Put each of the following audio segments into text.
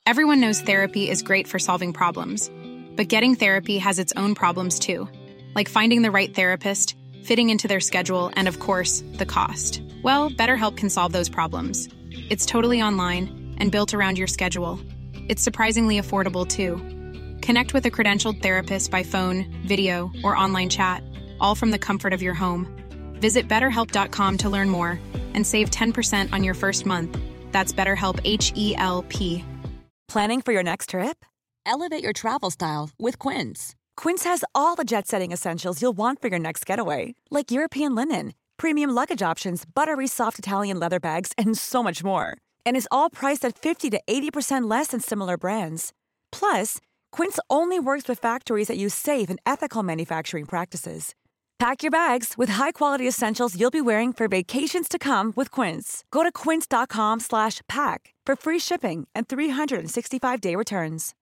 Everyone knows therapy is great for solving problems, but getting therapy has its own problems too, like finding the right therapist, fitting into their schedule, and of course, the cost. Well, BetterHelp can solve those problems. It's totally online and built around your schedule. It's surprisingly affordable too. Connect with a credentialed therapist by phone, video, or online chat, all from the comfort of your home. Visit BetterHelp.com to learn more and save 10% on your first month. That's BetterHelp, H-E-L-P. Planning for your next trip? Elevate your travel style with Quince. Quince has all the jet-setting essentials you'll want for your next getaway, like European linen, premium luggage options, buttery soft Italian leather bags, and so much more. And is all priced at 50 to 80% less than similar brands. Plus, Quince only works with factories that use safe and ethical manufacturing practices. Pack your bags with high-quality essentials you'll be wearing for vacations to come with Quince. Go to quince.com/pack for free shipping and 365-day returns.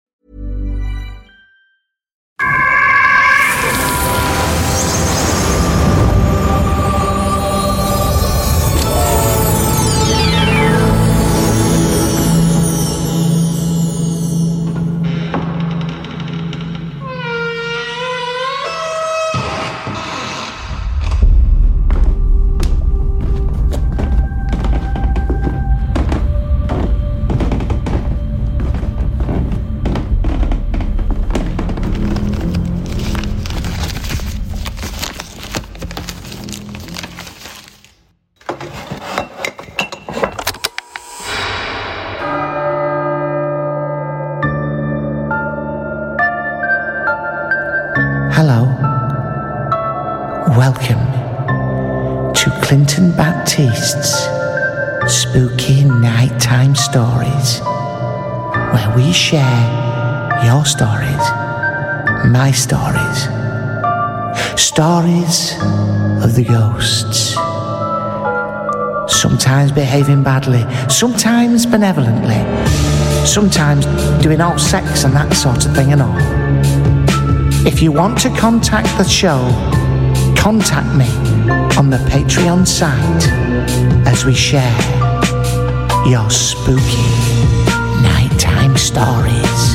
Hello. Welcome to Clinton Baptiste's Spooky Nighttime Stories, where we share your stories, my stories, stories of the ghosts. Sometimes behaving badly, sometimes benevolently, sometimes doing all sex and that sort of thing and all. If you want to contact the show, contact me on the Patreon site as we share your spooky nighttime stories.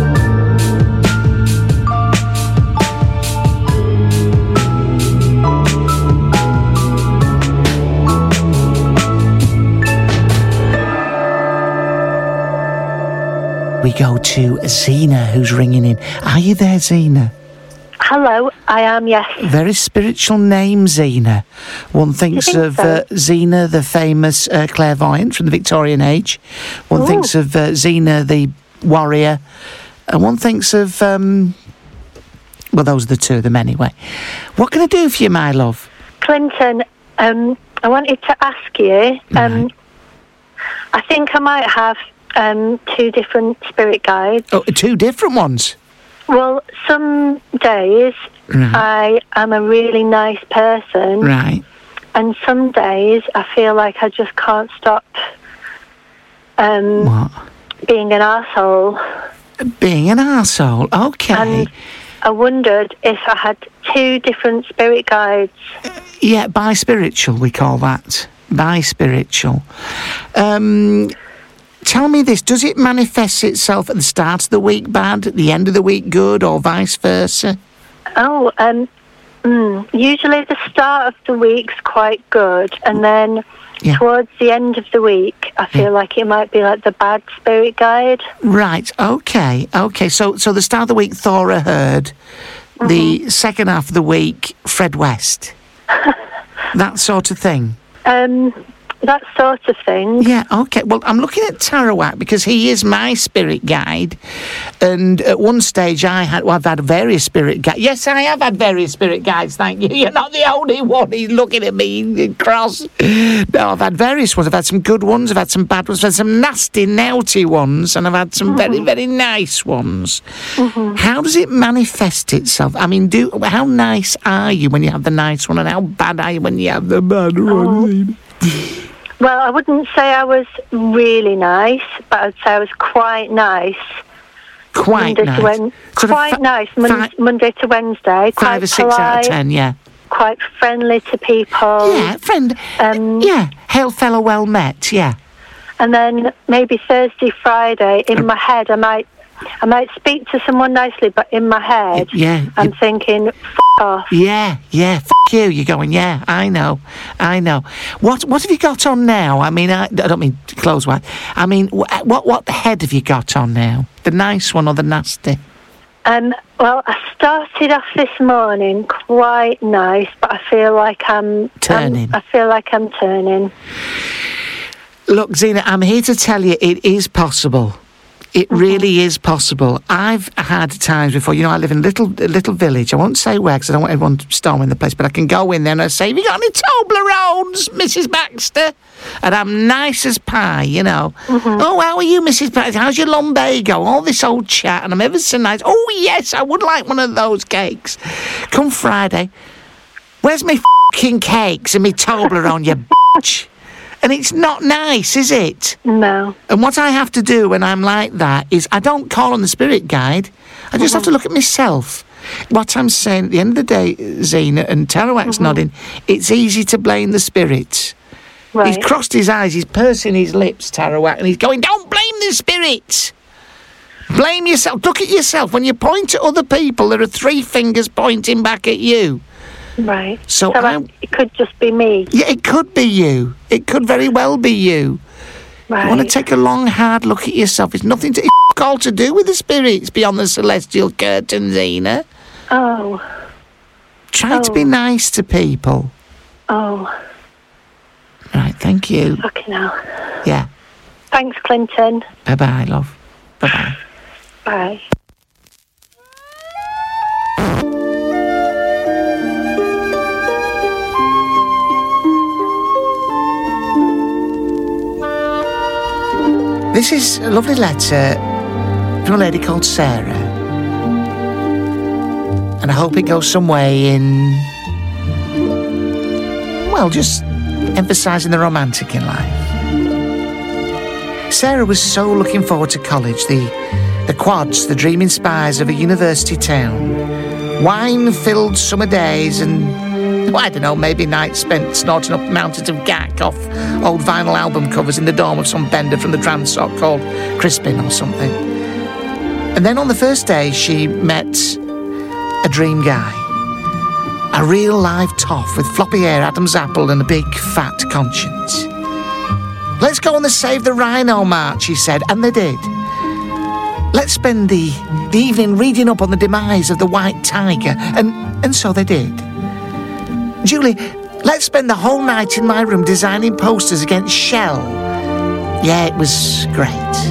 We go to Zena, who's ringing in. Are you there, Zena? Hello, I am, yes. Very spiritual name, Zena. One thinks of Zena, the famous clairvoyant from the Victorian age. One thinks of Zena, the warrior. And one thinks of, well, those are the two of them anyway. What can I do for you, my love? Clinton, I wanted to ask you, Right. I think I might have two different spirit guides. Oh, two different ones? Well, some days Right. I am a really nice person. Right. And some days I feel like I just can't stop What? being an arsehole. Being an arsehole, okay. And I wondered if I had two different spirit guides. Yeah, bi-spiritual, we call that. Bi-spiritual. Tell me this, does it manifest itself at the start of the week bad, at the end of the week good, or vice versa? Oh, usually the start of the week's quite good, and then towards the end of the week, I feel like it might be like the bad spirit guide. Right, okay. So the start of the week, Thora Heard. The second half of the week, Fred West. That sort of thing. That sort of thing. Yeah, okay. Well, I'm looking at Tarawak because he is my spirit guide. And at one stage I've had various spirit guides. Yes, I have had various spirit guides, thank you. You're not the only one. He's looking at me cross. No, I've had various ones. I've had some good ones, I've had some bad ones, I've had some nasty, naughty ones, and I've had some very, very nice ones. How does it manifest itself? I mean, how nice are you when you have the nice one, and how bad are you when you have the bad one? Well, I wouldn't say I was really nice, but I'd say I was quite nice. Quite nice. Monday to Wednesday. 5 or 6 out of 10, yeah. Quite friendly to people. Yeah, friend. Yeah, hail fellow well met, yeah. And then maybe Thursday, Friday, in my head, I might speak to someone nicely, but in my head, I'm thinking, F*** off. Yeah, F*** you. You're going, yeah, I know. What have you got on now? I mean, I don't mean clothes-wise. I mean, what head have you got on now? The nice one or the nasty? Well, I started off this morning quite nice, but I feel like I'm turning. I feel like I'm turning. Look, Zena, I'm here to tell you it is possible. It really is possible. I've had times before, you know, I live in a little village. I won't say where because I don't want everyone storming the place, but I can go in there and I say, have you got any Toblerones, Mrs. Baxter? And I'm nice as pie, you know. Oh, how are you, Mrs. Baxter? How's your lumbago? All this old chat, and I'm ever so nice. Oh, yes, I would like one of those cakes. Come Friday, where's me f***ing cakes and me Toblerone, you bitch? And it's not nice, is it? No. And what I have to do when I'm like that is I don't call on the spirit guide. I just have to look at myself. What I'm saying at the end of the day, Zena, and Tarawak's nodding, it's easy to blame the spirits. Right. He's crossed his eyes, he's pursing his lips, Tarawak, and he's going, don't blame the spirits. Blame yourself. Look at yourself. When you point at other people, there are 3 fingers pointing back at you. Right. So it could just be me. Yeah, it could be you. It could very well be you. Right. You want to take a long, hard look at yourself. It's nothing to all to do with the spirits beyond the celestial curtain, Zena. Oh. Try to be nice to people. Oh. Right, thank you. Fucking hell. Yeah. Thanks, Clinton. Bye-bye, love. Bye-bye. Bye. This is a lovely letter from a lady called Sarah. And I hope it goes some way in, well, just emphasising the romantic in life. Sarah was so looking forward to college, the quads, the dreaming spires of a university town, wine-filled summer days and, well, I don't know, maybe nights spent snorting up mountains of gack off old vinyl album covers in the dorm of some bender from the Transoc called Crispin or something. And then on the first day, she met a dream guy. A real live toff with floppy hair, Adam's apple and a big fat conscience. Let's go on the Save the Rhino march, he said, and they did. Let's spend the evening reading up on the demise of the white tiger, and so they did. Julie, let's spend the whole night in my room designing posters against Shell. Yeah, it was great.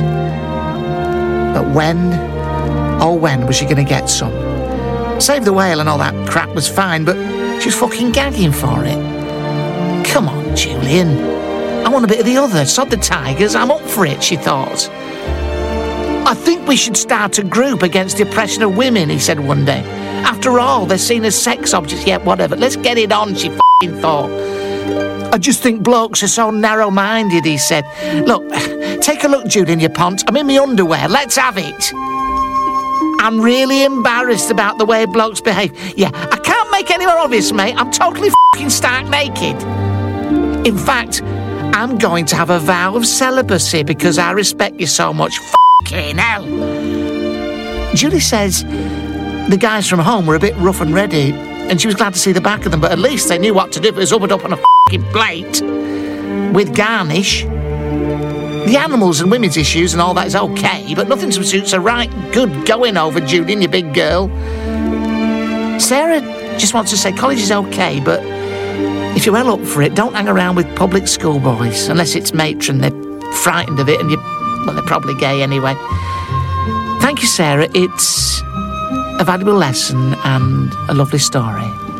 But when was she going to get some? Save the Whale and all that crap was fine, but she was fucking gagging for it. Come on, Julian. I want a bit of the other. Sod the tigers, I'm up for it, she thought. I think we should start a group against the oppression of women, he said one day. After all, they're seen as sex objects, yet whatever. Let's get it on, she f***ing thought. I just think blokes are so narrow-minded, he said. Look, take a look, Jude, in your pants. I'm in my underwear. Let's have it. I'm really embarrassed about the way blokes behave. Yeah, I can't make any more obvious, mate. I'm totally f***ing stark naked. In fact, I'm going to have a vow of celibacy because I respect you so much. F***ing hell. Julie says the guys from home were a bit rough and ready, and she was glad to see the back of them, but at least they knew what to do if it was up and up on a f***ing plate with garnish. The animals and women's issues and all that is okay, but nothing substitutes a right good going over, Judy, and your big girl. Sarah just wants to say college is okay, but if you're well up for it, don't hang around with public school boys, unless it's matron. They're frightened of it, and they're probably gay anyway. Thank you, Sarah. It's a valuable lesson and a lovely story.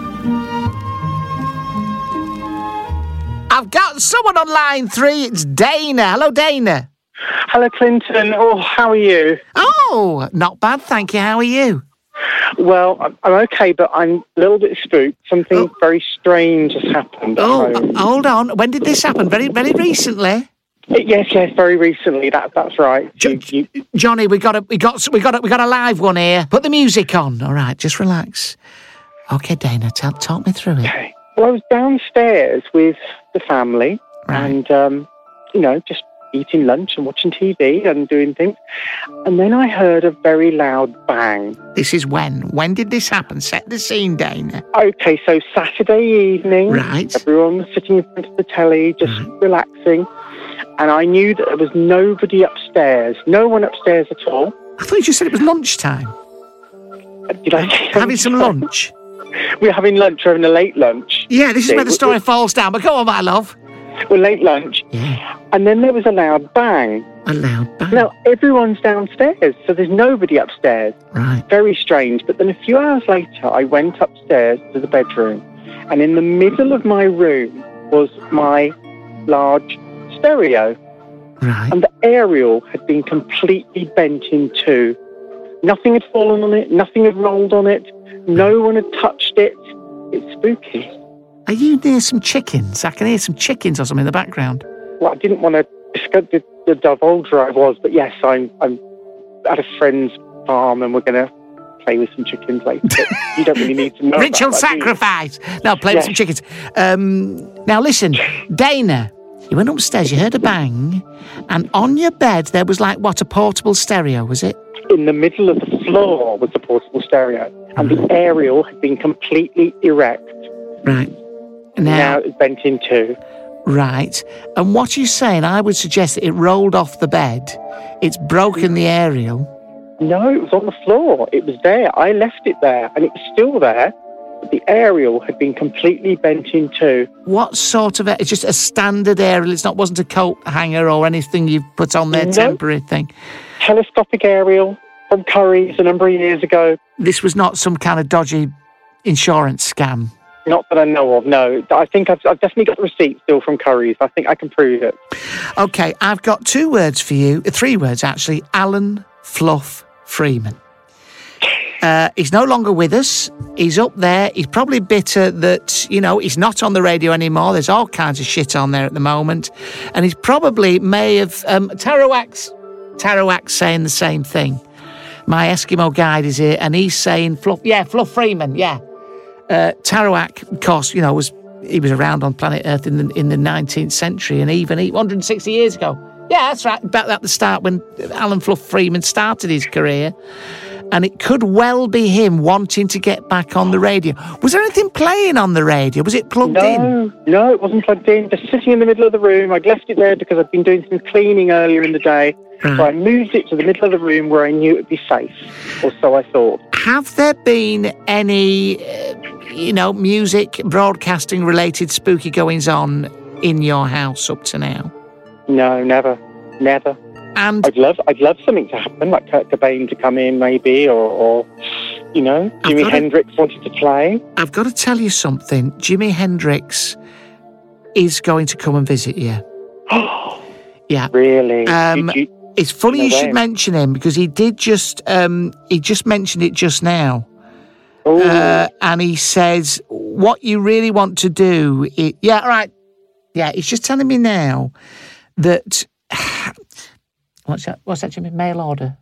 I've got someone on line 3. It's Dana. Hello, Dana. Hello, Clinton. Oh, how are you? Oh, not bad, thank you. How are you? Well, I'm okay, but I'm a little bit spooked. Something very strange has happened at home. Hold on. When did this happen? Very, very recently? Yes, very recently. That's right. Johnny, we got a live one here. Put the music on. All right, just relax. Okay, Dana, talk me through it. Okay. Well, I was downstairs with the family, and just eating lunch and watching TV and doing things. And then I heard a very loud bang. This is when? When did this happen? Set the scene, Dana. Okay, so Saturday evening. Right. Everyone was sitting in front of the telly, just relaxing. And I knew that there was nobody upstairs. No one upstairs at all. I thought you just said it was lunchtime. Did I say Having some lunch? We're having lunch, we're having a late lunch. Yeah, this is where the story falls down. But go on, my love. We're late lunch. Yeah. And then there was a loud bang. A loud bang. Now, everyone's downstairs, so there's nobody upstairs. Right. Very strange. But then a few hours later, I went upstairs to the bedroom, and in the middle of my room was my large stereo. Right. And the aerial had been completely bent in two. Nothing had fallen on it. Nothing had rolled on it. No one had touched it. It's spooky. Are you near some chickens? I can hear some chickens or something in the background. Well, I didn't want to discuss the divulge where I was, but yes, I'm at a friend's farm and we're going to play with some chickens later. But you don't really need to know. Ritual about that, sacrifice. No, play with some chickens. Now listen, Dana, you went upstairs, you heard a bang, and on your bed there was like, what, a portable stereo, was it? In the middle of the floor was the portable stereo, and the aerial had been completely erect. Right. Now it's bent in two. Right. And what you're saying, I would suggest that it rolled off the bed. It's broken the aerial. No, it was on the floor. It was there. I left it there, and it was still there. But the aerial had been completely bent in two. What sort of... It's just a standard aerial. Wasn't a coat hanger or anything you've put on there, temporary thing. Telescopic aerial from Curry's a number of years ago. This was not some kind of dodgy insurance scam. Not that I know of, no. I think I've definitely got the receipt still from Curry's. I think I can prove it. OK, I've got 2 words for you. 3 words, actually. Alan Fluff Freeman. He's no longer with us. He's up there. He's probably bitter that, he's not on the radio anymore. There's all kinds of shit on there at the moment. And he's probably may have... Tarawak's saying the same thing. My Eskimo guide is here, and he's saying Fluff Freeman, yeah. Tarawak, of course, he was around on planet Earth in the 19th century, and even 160 years ago. Yeah, that's right, about at the start when Alan Fluff Freeman started his career. And it could well be him wanting to get back on the radio. Was there anything playing on the radio? Was it plugged in? No, it wasn't plugged in. Just sitting in the middle of the room. I'd left it there because I'd been doing some cleaning earlier in the day. Right. So I moved it to the middle of the room where I knew it would be safe, or so I thought. Have there been any, music, broadcasting-related spooky goings-on in your house up to now? No, never. And I'd love something to happen, like Kurt Cobain to come in, maybe, or Jimi Hendrix wanted to play. I've got to tell you something. Jimi Hendrix is going to come and visit you. Yeah. Really? It's funny you should mention him because he just mentioned it just now. And he says, what you really want to do... he's just telling me now that... What's that, Jimmy? Mail order.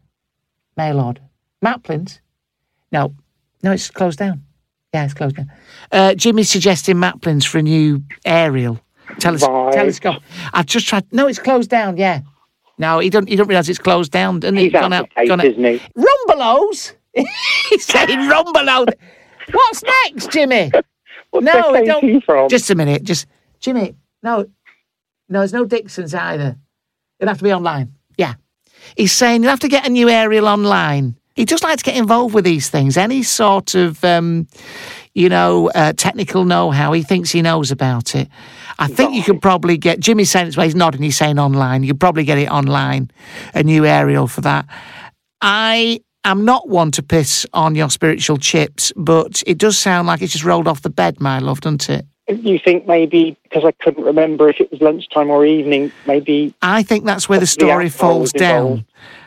Maplin's? No, it's closed down. Yeah, it's closed down. Jimmy's suggesting Maplin's for a new aerial telescope. I've just tried... No, it's closed down, yeah. No, he don't realise it's closed down, doesn't he? He's gone out, isn't he? Rumbelows? He's saying Rumbelows. What's next, Jimmy? What's he from? Just a minute. Jimmy, no, there's no Dixon's either. It'll have to be online. Yeah. He's saying you'll have to get a new aerial online. He does like to get involved with these things. Any sort of, technical know-how, he thinks he knows about it. I think you could probably get... Jimmy's saying it's where he's nodding, he's saying online. You could probably get it online, a new aerial for that. I am not one to piss on your spiritual chips, but it does sound like it's just rolled off the bed, my love, doesn't it? You think maybe because I couldn't remember if it was lunchtime or evening, maybe... I think that's where the story falls down.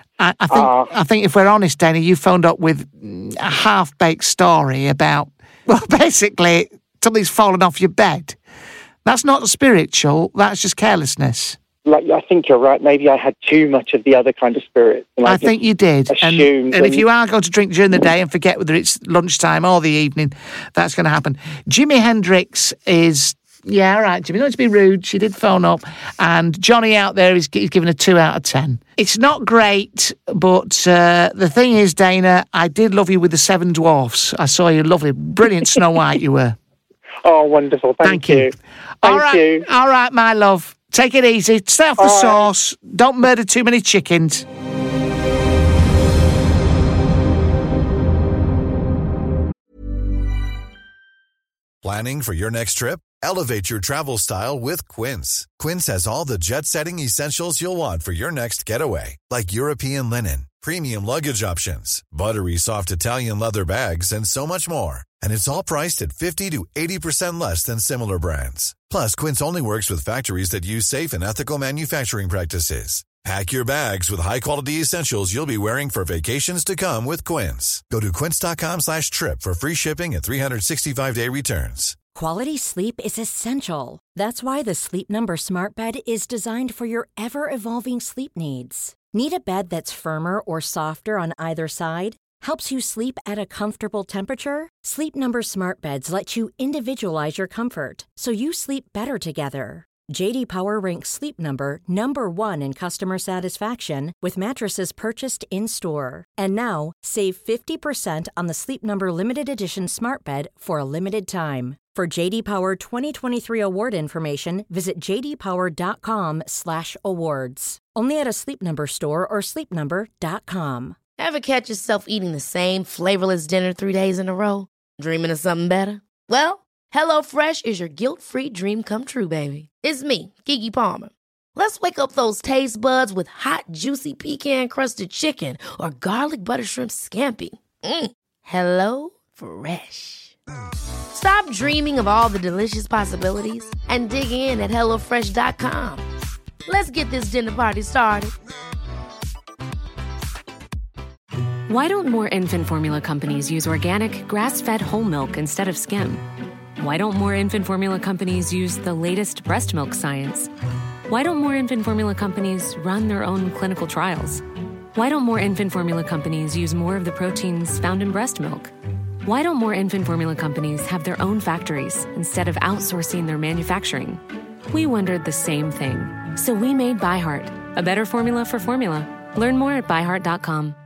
I think if we're honest, Dana, you phoned up with a half-baked story about, well, basically, something's fallen off your bed. That's not spiritual, that's just carelessness. I think you're right. Maybe I had too much of the other kind of spirit. I think you did. And if you are going to drink during the day and forget whether it's lunchtime or the evening, that's going to happen. Jimi Hendrix is Yeah, all right, Jimmy. Not to be rude. She did phone up. And Johnny out there is giving a 2 out of 10. It's not great, but the thing is, Dana, I did love you with the 7 Dwarfs. I saw you lovely. Brilliant Snow White you were. Oh, wonderful. Thank you. All Thank you. All right, my love. Take it easy. Stay off the sauce. Don't murder too many chickens. Planning for your next trip? Elevate your travel style with Quince. Quince has all the jet-setting essentials you'll want for your next getaway, like European linen, premium luggage options, buttery soft Italian leather bags, and so much more. And it's all priced at 50 to 80% less than similar brands. Plus, Quince only works with factories that use safe and ethical manufacturing practices. Pack your bags with high-quality essentials you'll be wearing for vacations to come with Quince. Go to quince.com/trip for free shipping and 365-day returns. Quality sleep is essential. That's why the Sleep Number Smart Bed is designed for your ever-evolving sleep needs. Need a bed that's firmer or softer on either side? Helps you sleep at a comfortable temperature? Sleep Number Smart Beds let you individualize your comfort, so you sleep better together. J.D. Power ranks Sleep Number number 1 in customer satisfaction with mattresses purchased in-store. And now, save 50% on the Sleep Number Limited Edition Smart Bed for a limited time. For J.D. Power 2023 award information, visit jdpower.com/awards. Only at a Sleep Number store or sleepnumber.com. Ever catch yourself eating the same flavorless dinner 3 days in a row? Dreaming of something better? Well, HelloFresh is your guilt-free dream come true, baby. It's me, Keke Palmer. Let's wake up those taste buds with hot, juicy pecan-crusted chicken or garlic butter shrimp scampi. Hello Fresh. Stop dreaming of all the delicious possibilities and dig in at HelloFresh.com. Let's get this dinner party started. Why don't more infant formula companies use organic, grass-fed whole milk instead of skim? Why don't more infant formula companies use the latest breast milk science? Why don't more infant formula companies run their own clinical trials? Why don't more infant formula companies use more of the proteins found in breast milk? Why don't more infant formula companies have their own factories instead of outsourcing their manufacturing? We wondered the same thing. So we made ByHeart, a better formula for formula. Learn more at byheart.com.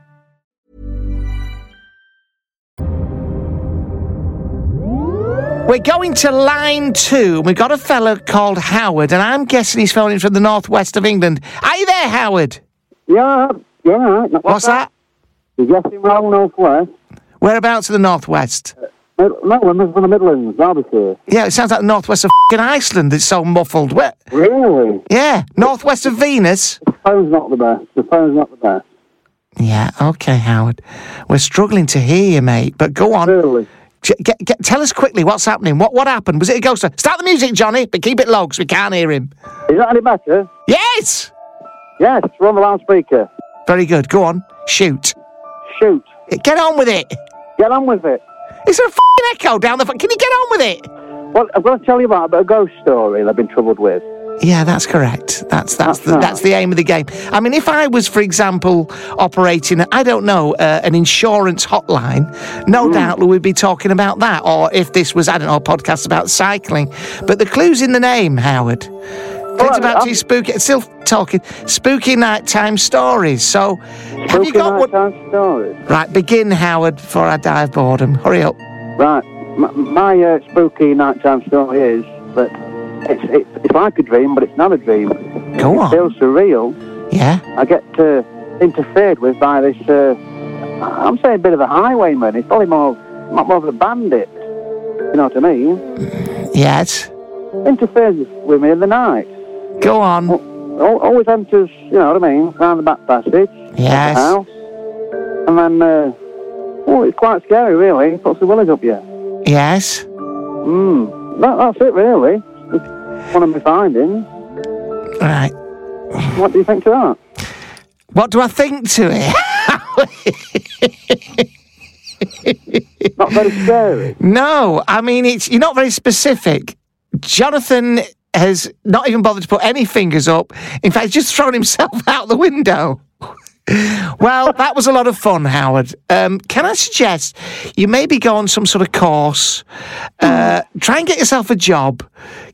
We're going to line 2. We've got a fella called Howard, and I'm guessing he's phoning from the northwest of England. Are you there, Howard? Yeah. What's that? You're guessing wrong, northwest. Whereabouts of the northwest? Midlands from the Midlands, Derbyshire. Yeah, it sounds like the northwest of Iceland. It's so muffled. Where? Really? Yeah, northwest of Venus. The phone's not the best. Yeah, okay, Howard. We're struggling to hear you, mate, but go on. Really? Tell us quickly what's happening. What happened? Was it a ghost? Start the music, Johnny, but keep it low because we can't hear him. Is that any better? Yes! Yes, we're on the loudspeaker. Very good. Go on. Shoot. Get on with it. Get on with it. Is there a f***ing echo down the phone? Can you get on with it? Well, I've got to tell you about a ghost story that I've been troubled with. Yeah, that's correct. That's the aim of the game. I mean, if I was, for example, operating, I don't know, an insurance hotline, no doubt we'd be talking about that. Or if this was, I don't know, a podcast about cycling. But the clue's in the name, Howard. It's about these spooky nighttime stories. So, have you got what? Stories. Right, begin, Howard, before I die of boredom. Hurry up. Right, my spooky nighttime story is that it's like a dream, but it's not a dream. Go on. It feels surreal. Yeah. I get interfered with by this. I'm saying a bit of a highwayman. It's probably more of a bandit. You know what I mean? Yes. Interferes with me in the night. Go on. Always enters, you know what I mean, round the back passage. Yes. The house. And then, it's quite scary, really. It puts the willies up you. Yes. That's it, really. It's one of my findings. Right. What do you think to that? What do I think to it? Not very scary. No, I mean, you're not very specific. Jonathan has not even bothered to put any fingers up. In fact, he's just thrown himself out the window. Well, that was a lot of fun, Howard. Can I suggest you maybe go on some sort of course, try and get yourself a job,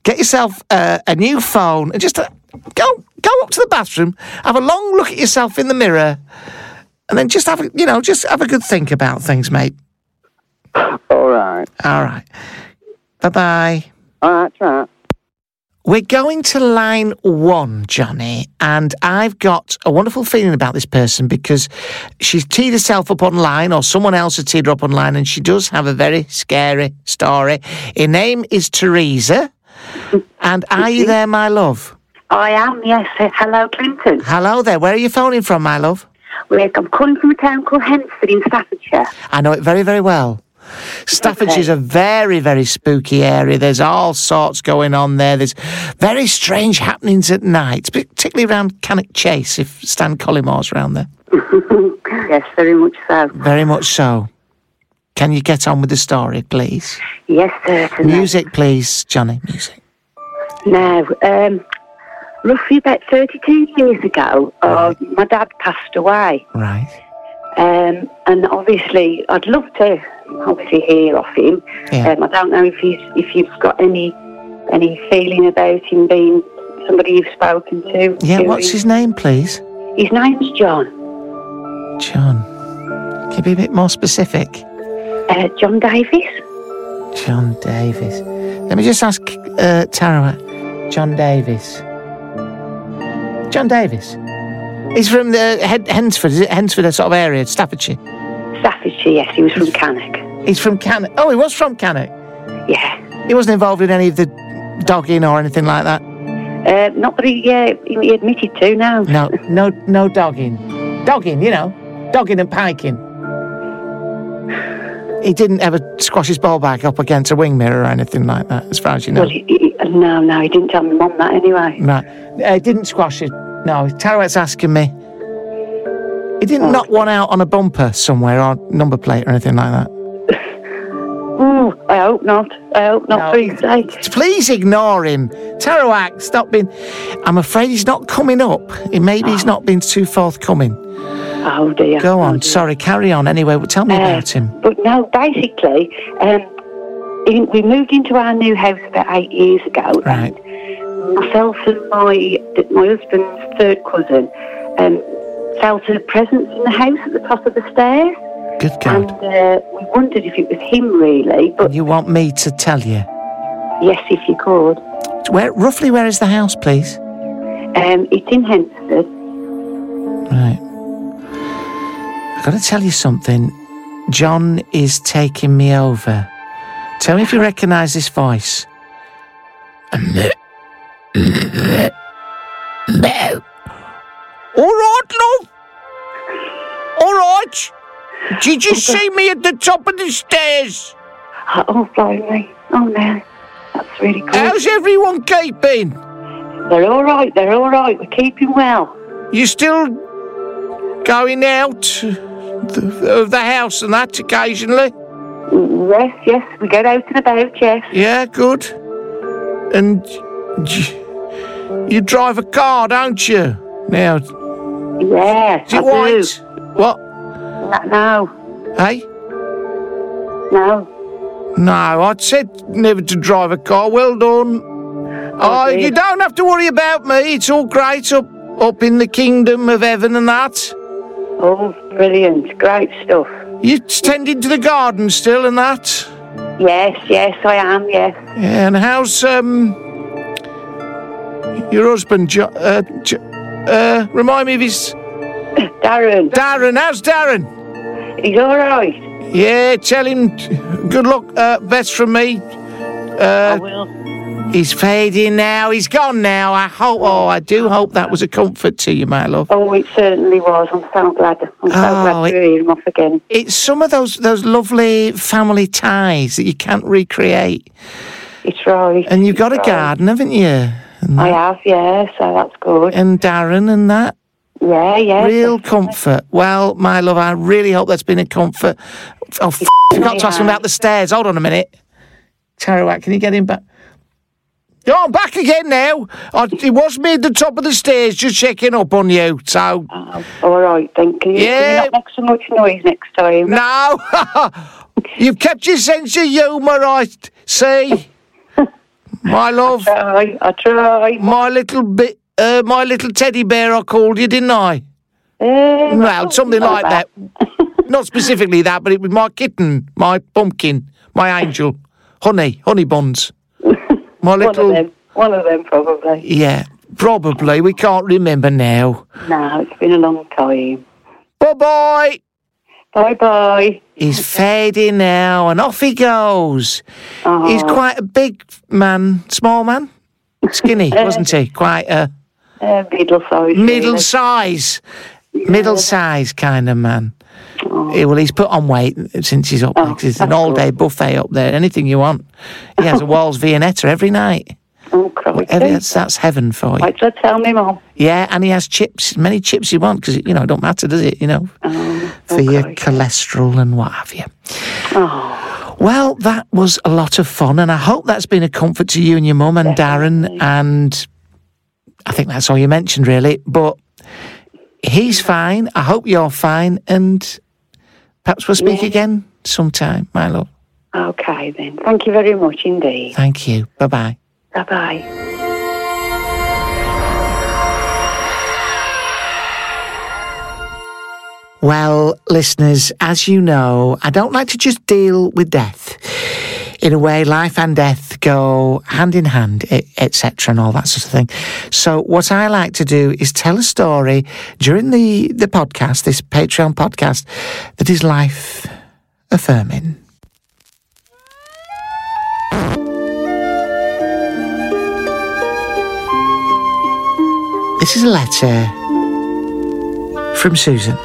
get yourself a new phone and just go up to the bathroom, have a long look at yourself in the mirror, and then just have a good think about things, mate. All right. Bye-bye. All right, right. We're going to line 1, Johnny, and I've got a wonderful feeling about this person because she's teed herself up online, or someone else has teed her up online, and she does have a very scary story. Her name is Teresa, and are you there, my love? I am, yes. Hello, Clinton. Hello there. Where are you phoning from, my love? I'm calling from a town called Hensford in Staffordshire. I know it very, very well. Staffordshire's a very, very spooky area. There's all sorts going on there. There's very strange happenings at night, particularly around Cannock Chase, if Stan Collimore's around there. Yes, very much so. Very much so. Can you get on with the story, please? Yes, certainly. Music, please, Johnny, music. Now, roughly about 32 years ago, my dad passed away. Right. And obviously, I'd love to hear of him. Yeah. I don't know if you've got any feeling about him being somebody you've spoken to. Yeah, what's his name, please? His name's John. John. Can you be a bit more specific? John Davis. John Davis. Let me just ask Tara. John Davis. John Davis. He's from the Hensford. Is it Hensford, a sort of area, Staffordshire? Staffordshire, yes. He was from Cannock. He's from Cannock. Oh, he was from Cannock? Yeah. He wasn't involved in any of the dogging or anything like that? Not that he admitted to, no. No dogging. Dogging, dogging and piking. He didn't ever squash his ball back up against a wing mirror or anything like that, as far as you know? Well, no, he didn't tell my mum that anyway. Right. He didn't squash it. No, Tarouette's asking me. He didn't knock one out on a bumper somewhere or number plate or anything like that? Oh, I hope not. No, please. Please ignore him. Tarouette, stop being... I'm afraid he's not coming up. Maybe he's not been too forthcoming. Oh, dear. Go on, sorry, carry on anyway. Tell me about him. But no, basically, we moved into our new house about 8 years ago. Right. And myself and my husband's third cousin felt a presence in the house at the top of the stairs. Good God. And we wondered if it was him, really. But you want me to tell you? Yes, if you could. Roughly where is the house, please? It's in Hensford. Right. I've got to tell you something. John is taking me over. Tell me if you recognise this voice. All right, love. All right. Did you see me at the top of the stairs? Oh, blimey. Oh, no. That's really good. How's everyone keeping? They're all right. We're keeping well. You still going out of the house and that occasionally? Yes. We get out and about, yes. Yeah, good. And you drive a car, don't you? Now. Yes, is it white? What? No. Hey? No. No, I said never to drive a car. Well done. You don't have to worry about me. It's all great up in the kingdom of heaven and that. Oh, brilliant. Great stuff. You tending to the garden still and that? Yes, I am, yes. Yeah, and how's, your husband, remind me of his... Darren. Darren, how's Darren? He's all right. Yeah, tell him good luck, best from me. I will. He's fading now. He's gone now. I do hope that was a comfort to you, my love. Oh, it certainly was. I'm so glad to hear him off again. It's some of those lovely family ties that you can't recreate. It's right. And you've got a garden, haven't you? I have, yeah, so that's good. And Darren and that? Yeah. Real comfort. Well, my love, I really hope that's been a comfort. Oh, I forgot to ask him about the stairs. Hold on a minute. Tarouette, can you get him back? Oh, I'm back again now. It was me at the top of the stairs just checking up on you, so... all right, then. Can you not make so much noise next time? No. You've kept your sense of humour, I see. My love. I try. My little teddy bear, I called you, didn't I? Well, something like that. Not specifically that, but it was my kitten, my pumpkin, my angel, honey buns. My little. One of them, probably. Yeah, probably. We can't remember now. No, it's been a long time. Bye-bye. Bye-bye. He's fading now, and off he goes. Oh. He's quite a big man, small man. Skinny, wasn't he? Quite a... middle-size. Middle-size. Yeah. Middle-size kind of man. Oh. Well, he's put on weight since he's up there, because it's an all-day buffet up there. Anything you want. He has a Wall's Viennetta every night. Oh, crikey. That's heaven for you. Wait till I tell me, Mum. Yeah, and he has chips, many chips you want, because, it don't matter, does it, for your cholesterol and what have you. Oh. Well, that was a lot of fun, and I hope that's been a comfort to you and your mum and Darren, and I think that's all you mentioned, really, but he's fine, I hope you're fine, and perhaps we'll speak again sometime, my love. Okay, then. Thank you very much indeed. Thank you. Bye-bye. Bye-bye. Well, listeners, as you know, I don't like to just deal with death. In a way, life and death go hand in hand, etc., and all that sort of thing. So what I like to do is tell a story during the podcast, this Patreon podcast, that is life-affirming. This is a letter from Susan.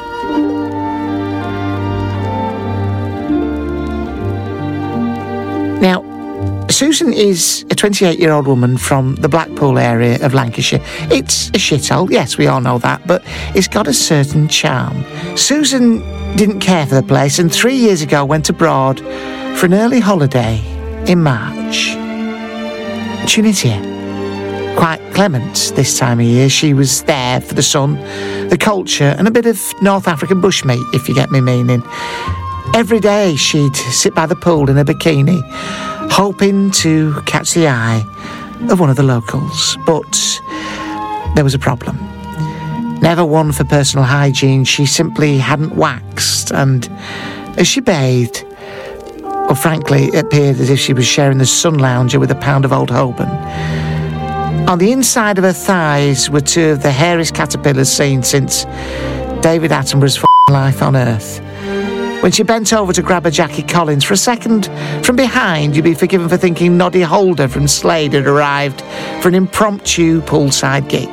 Now, Susan is a 28-year-old woman from the Blackpool area of Lancashire. It's a shithole, yes, we all know that, but it's got a certain charm. Susan didn't care for the place and 3 years ago went abroad for an early holiday in March. Tunisia. Quite clement this time of year. She was there for the sun, the culture, and a bit of North African bushmeat, if you get me meaning. Every day she'd sit by the pool in a bikini, hoping to catch the eye of one of the locals. But there was a problem. Never one for personal hygiene, she simply hadn't waxed, and as she bathed, well, frankly, it appeared as if she was sharing the sun lounger with a pound of Old Holborn. On the inside of her thighs were two of the hairiest caterpillars seen since David Attenborough's life on Earth. When she bent over to grab a Jackie Collins, for a second, from behind, you'd be forgiven for thinking Noddy Holder from Slade had arrived for an impromptu poolside gig.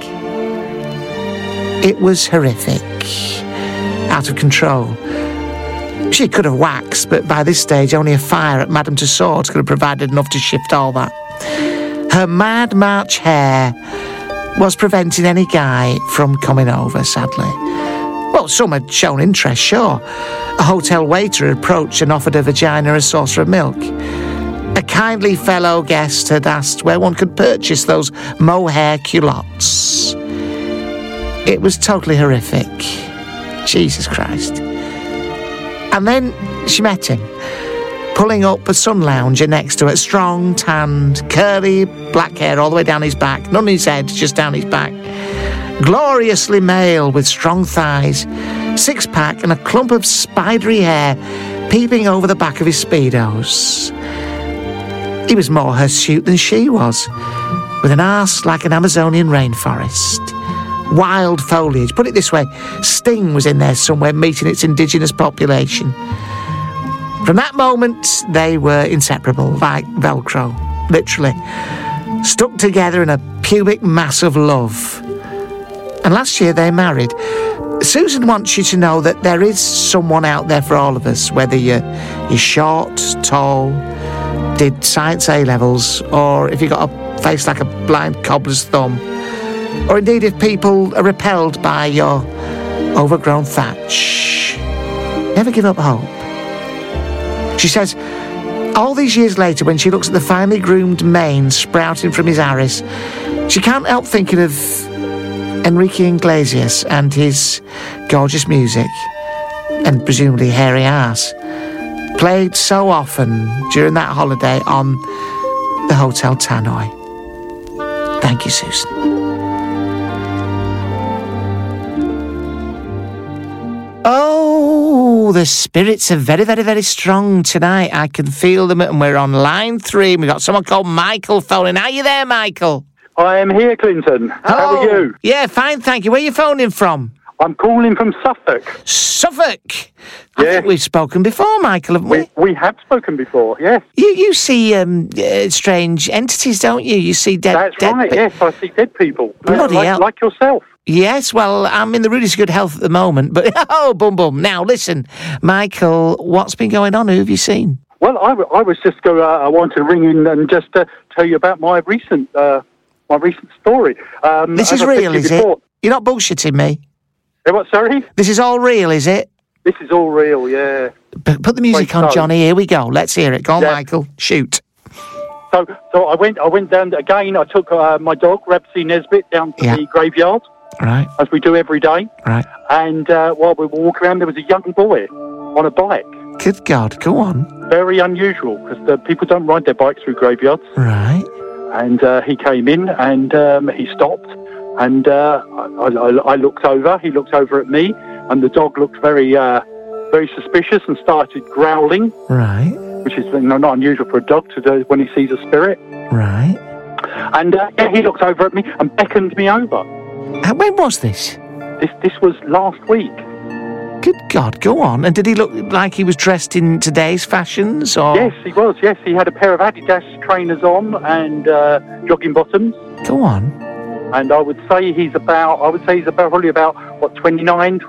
It was horrific. Out of control. She could have waxed, but by this stage, only a fire at Madame Tussauds could have provided enough to shift all that. Her Mad March hair was preventing any guy from coming over, sadly. Well, some had shown interest, sure. A hotel waiter had approached and offered her vagina a saucer of milk. A kindly fellow guest had asked where one could purchase those mohair culottes. It was totally horrific. Jesus Christ. And then she met him, pulling up a sun lounger next to it, strong, tanned, curly, black hair all the way down his back. None on his head, just down his back. Gloriously male with strong thighs, six-pack and a clump of spidery hair peeping over the back of his Speedos. He was more hirsute than she was, with an arse like an Amazonian rainforest. Wild foliage, put it this way, Sting was in there somewhere meeting its indigenous population. From that moment, they were inseparable, like Velcro, literally. Stuck together in a pubic mass of love. And last year they married. Susan wants you to know that there is someone out there for all of us, whether you're short, tall, did science A-levels, or if you've got a face like a blind cobbler's thumb, or indeed if people are repelled by your overgrown thatch. Never give up hope. She says, all these years later, when she looks at the finely groomed mane sprouting from his arse, she can't help thinking of Enrique Iglesias and his gorgeous music, and presumably hairy arse, played so often during that holiday on the Hotel Tannoy. Thank you, Susan. Oh, the spirits are very, very, very strong tonight. I can feel them, and we're on line 3. We've got someone called Michael phoning. Are you there, Michael? I am here, Clinton. How are you? Yeah, fine, thank you. Where are you phoning from? I'm calling from Suffolk. Suffolk? I think we've spoken before, Michael, haven't we? We have spoken before, yes. You see strange entities, don't you? You see dead... That's right, yes, I see dead people. Bloody hell. Like yourself. Yes, well, I'm in the rudest good health at the moment, but bum. Now, listen, Michael, what's been going on? Who have you seen? Well, I was just I wanted to ring in and just tell you about my recent story. This is real, is it? You're not bullshitting me? What, sorry? This is all real, is it? This is all real, yeah. Put the music on, Johnny. Here we go. Let's hear it. Go on, Michael. Shoot. So I went down again. I took my dog, Rabsy Nesbitt, down to the graveyard. Right. As we do every day. Right. And while we were walking around, there was a young boy on a bike. Good God, go on. Very unusual, because the people don't ride their bikes through graveyards. Right. And he came in, and he stopped, and I looked over. He looked over at me, and the dog looked very suspicious and started growling. Right. Which is not unusual for a dog to do when he sees a spirit. Right. And he looked over at me and beckoned me over. When was this? This was last week. Good God, go on. And did he look like he was dressed in today's fashions? Or? Yes, he was. Yes, he had a pair of Adidas trainers on and jogging bottoms. Go on. And I would say he's probably about, 29,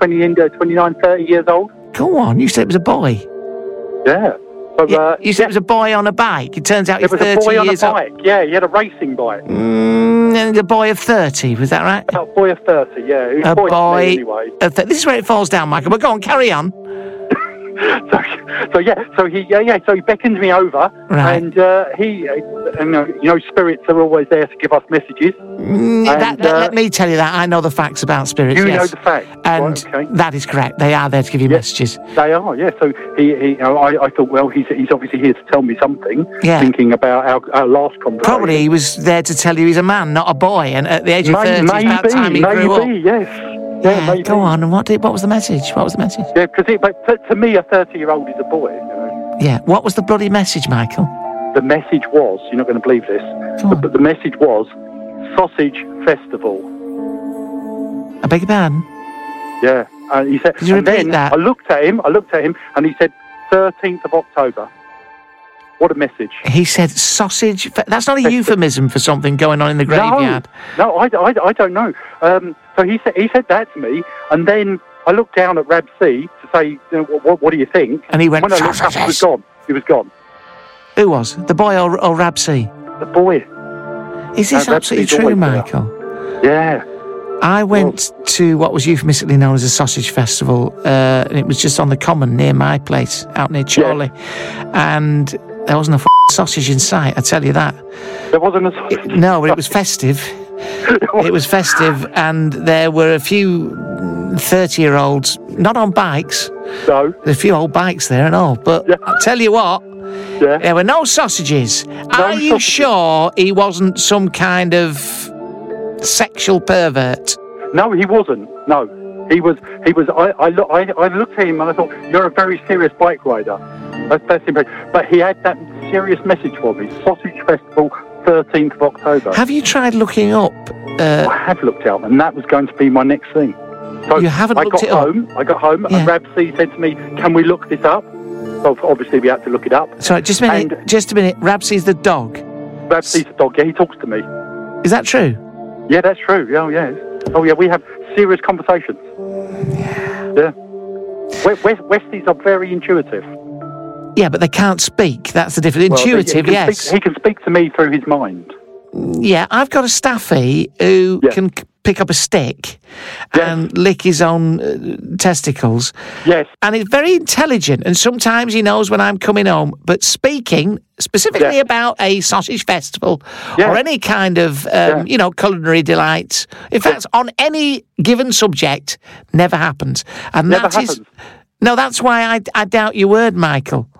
30 years old. Go on, you said it was a boy. Yeah. So, you said it was a boy on a bike. It turns out he's 30 years old. It was a boy on a bike. Yeah, he had a racing bike. And a boy of 30, was that right? A boy of 30, yeah. He was a boy anyway. This is where it falls down, Michael. But go on, carry on. So he beckoned me over, right. And spirits are always there to give us messages. Let me tell you that I know the facts about spirits. You know the facts, and that is correct. They are there to give you messages. They are, yeah. So I thought, well, he's obviously here to tell me something. Yeah. Thinking about our last conversation. Probably he was there to tell you he's a man, not a boy. And at the age of 30, it's about time he grew up. Yes. Yeah, maybe. Go on. And what was the message? Yeah, because to me, a 30-year-old is a boy. You know? Yeah. What was the bloody message, Michael? The message was, you're not going to believe this, but the message was Sausage Festival. I beg your pardon? Yeah. He said. Could you repeat that? I looked at him, and he said 13th of October. What a message. He said sausage. That's not a euphemism for something going on in the graveyard. No, I don't know. So he said that to me, and then I looked down at Rab C to say, what do you think? And he went, when I looked up, he was gone. He was gone. Who was? The boy or Rab C? The boy. Is this absolutely true, Michael? Yeah. I went to what was euphemistically known as a sausage festival, and it was just on the common near my place, out near Chorley. Yeah. And there wasn't a sausage in sight, I tell you that. There wasn't a sausage? No, but it was festive. It was festive, and there were a few 30-year-olds, not on bikes. No. There's a few old bikes there and all, but I'll tell you what, there were no sausages. Are you sure he wasn't some kind of sexual pervert? No, he wasn't. No. He was. I looked at him and I thought, you're a very serious bike rider. That's impressive. But he had that serious message for me. Sausage Festival, 13th of October. Have you tried looking up? I have looked up, and that was going to be my next thing. So you haven't looked it up? I got home, and Rab C said to me, can we look this up? So obviously we had to look it up. Sorry, just a minute. Rab C's the dog? Rab C's the dog, yeah, he talks to me. Is that true? Yeah, that's true. Yeah. Oh, yeah, we have serious conversations. Yeah. Westies are very intuitive. Yeah, but they can't speak. That's the difference. Intuitive, yes. He can speak to me through his mind. Yeah, I've got a staffy who can pick up a stick and lick his own testicles. Yes. And he's very intelligent, and sometimes he knows when I'm coming home. But speaking specifically about a sausage festival or any kind of, culinary delight, in fact, on any given subject, never happens. And never happens. No, that's why I doubt your word, Michael.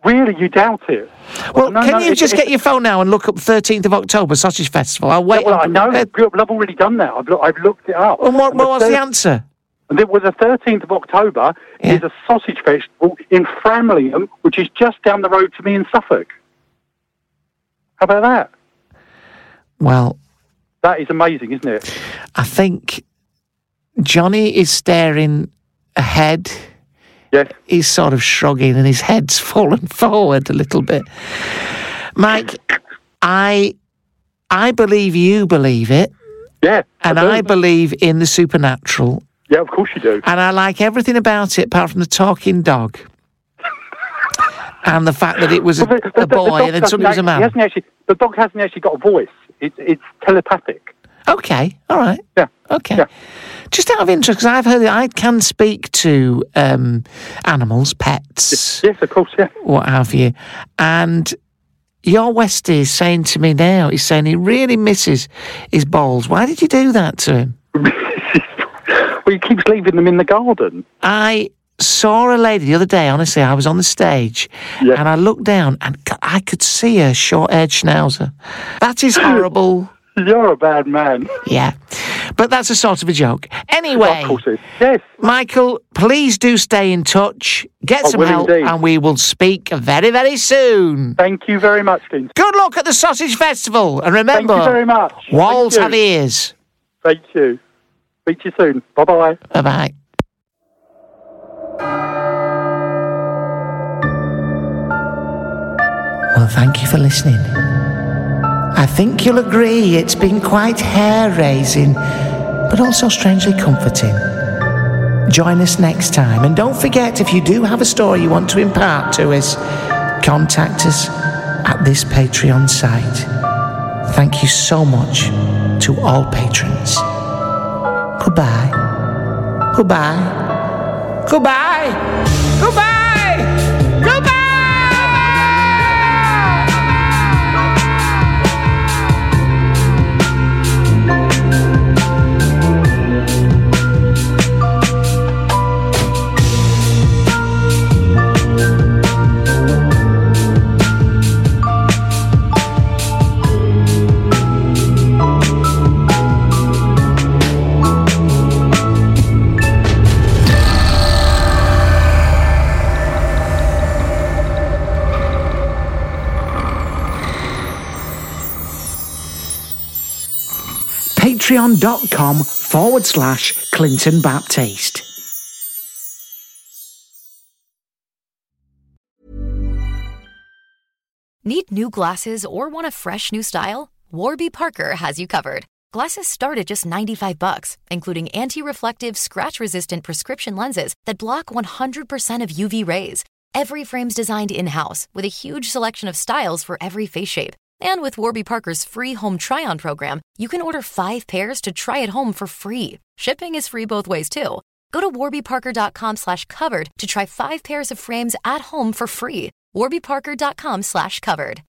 Really, you doubt it? Well, can you just get your phone now and look up 13th of October Sausage Festival? I'll wait. Well, I know. I've already done that. I've looked it up. And what was the answer? And it was the 13th of October is a sausage festival in Framlingham, which is just down the road to me in Suffolk. How about that? Well, that is amazing, isn't it? I think Johnny is staring ahead. Yes. He's sort of shrugging and his head's fallen forward a little bit. Mike, I believe you believe it. Yeah. And I believe in the supernatural. Yeah, of course you do. And I like everything about it apart from the talking dog. And the fact that it was a boy and then suddenly it was a man. The dog hasn't actually got a voice. It's telepathic. Okay, all right. Yeah. Okay. Yeah. Just out of interest, because I've heard that I can speak to animals, pets. Yes, of course, yeah. What have you. And your Westie is saying to me now, he's saying he really misses his balls. Why did you do that to him? Well, he keeps leaving them in the garden. I saw a lady the other day, honestly, I was on the stage, and I looked down and I could see her short-haired schnauzer. That is horrible. You're a bad man. Yeah. But that's a sort of a joke. Anyway, of course it is. Yes. Michael, please do stay in touch, get some help, indeed. and we will speak very, very soon. Thank you very much, Dean. Good luck at the Sausage Festival, and remember, thank you very much. Walls have ears. Thank you. Speak to you soon. Bye-bye. Bye-bye. Well, thank you for listening. I think you'll agree it's been quite hair-raising, but also strangely comforting. Join us next time, and don't forget, if you do have a story you want to impart to us, contact us at this Patreon site. Thank you so much to all patrons. Goodbye. Goodbye. Goodbye. Goodbye. Goodbye. Patreon.com/Clinton Baptiste. Need new glasses or want a fresh new style? Warby Parker has you covered. Glasses start at just $95, including anti-reflective, scratch-resistant prescription lenses that block 100% of UV rays. Every frame's designed in-house with a huge selection of styles for every face shape. And with Warby Parker's free home try-on program, you can order 5 pairs to try at home for free. Shipping is free both ways, too. Go to warbyparker.com/covered to try 5 pairs of frames at home for free. warbyparker.com/covered.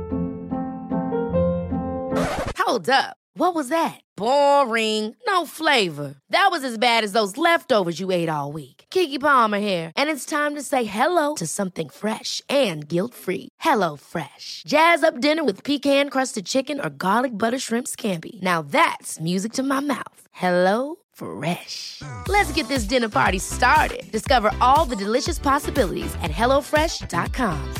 Hold up. What was that? Boring. No flavor. That was as bad as those leftovers you ate all week. Keke Palmer here, and it's time to say hello to something fresh and guilt-free. Hello Fresh. Jazz up dinner with pecan-crusted chicken or garlic butter shrimp scampi. Now that's music to my mouth. Hello Fresh. Let's get this dinner party started. Discover all the delicious possibilities at HelloFresh.com.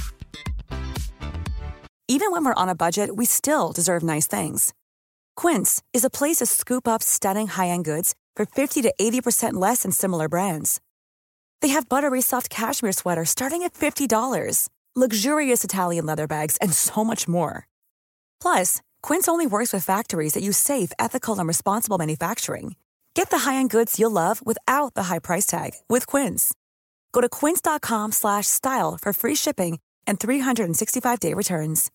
Even when we're on a budget, we still deserve nice things. Quince is a place to scoop up stunning high-end goods for 50 to 80% less than similar brands. They have buttery soft cashmere sweaters starting at $50, luxurious Italian leather bags, and so much more. Plus, Quince only works with factories that use safe, ethical, and responsible manufacturing. Get the high-end goods you'll love without the high price tag with Quince. Go to quince.com/style for free shipping and 365-day returns.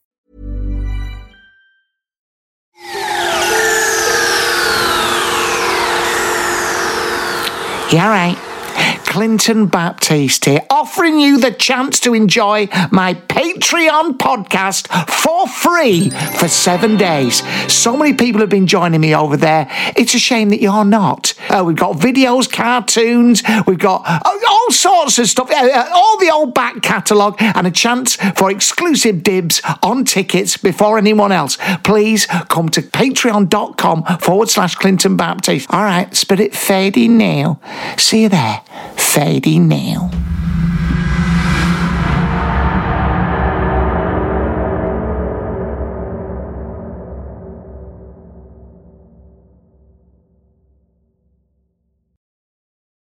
Yeah, all right. Clinton Baptiste here, offering you the chance to enjoy my Patreon podcast for free for 7 days. So many people have been joining me over there. It's a shame that you're not. We've got videos, cartoons, we've got all sorts of stuff, all the old back catalogue, and a chance for exclusive dibs on tickets before anyone else. Please come to patreon.com/Clinton Baptiste. All right, spirit fading now. See you there. Fading now.